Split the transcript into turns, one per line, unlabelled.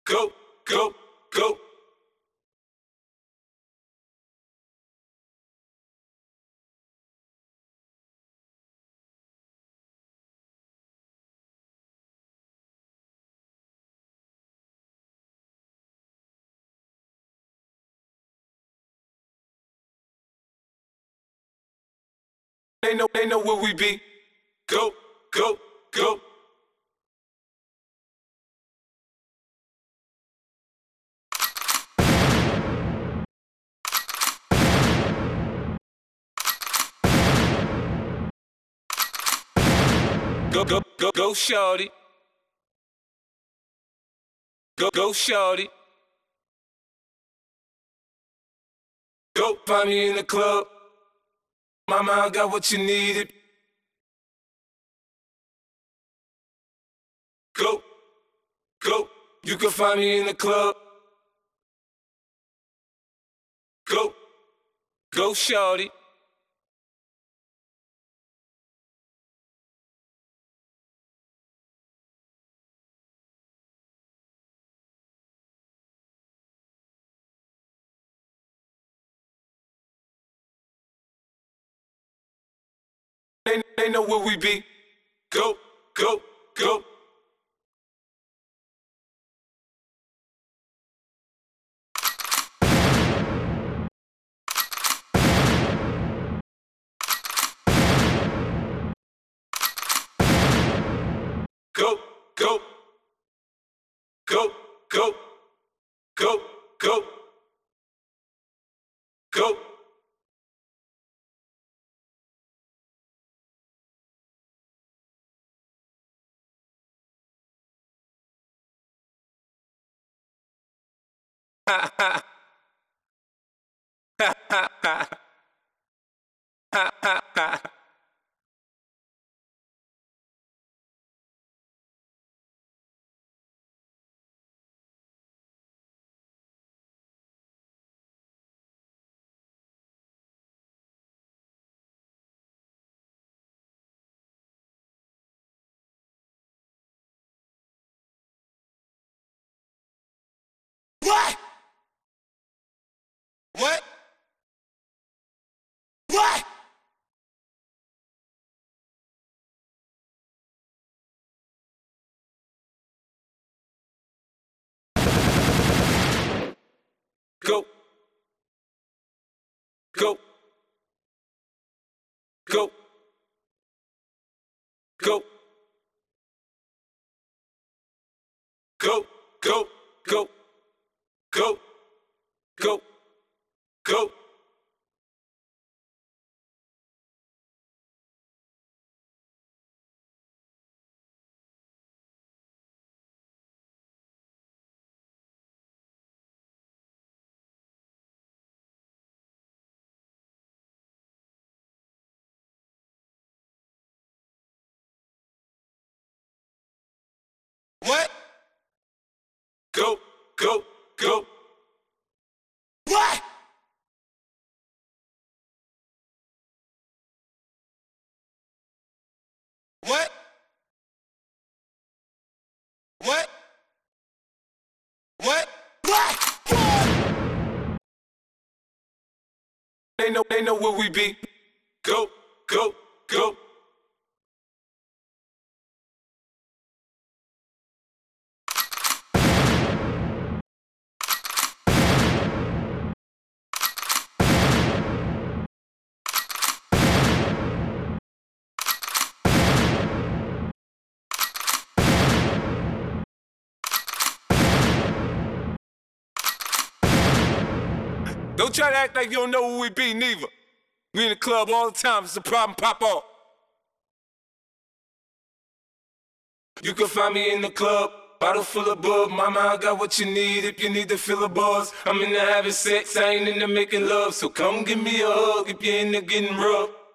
go, go, go. They know where we be. Go, go, go. Go, go, go, go, shorty. Go, go, shorty. Go, find me in the club. Mama, I got what you needed. Go, go, you can find me in the club. Go, go, shorty. They know where we be. Go, go, go. Go, go, go, go, go, go, go. Ha ha ha ha ha ha ha ha. What? What? What? Go, go, go, go, go, go, go, go, go, go. What? Go, go, go. What? What? What? What? What? They know where we be. Go, go, go. Don't try to act like you don't know where we be, neither. We in the club all the time, it's a problem, pop off. You can find me in the club, bottle full of bub. Mama, I got what you need if you need to fill a buzz. I'm into having sex, I ain't into making love. So come give me a hug if you're into getting rough.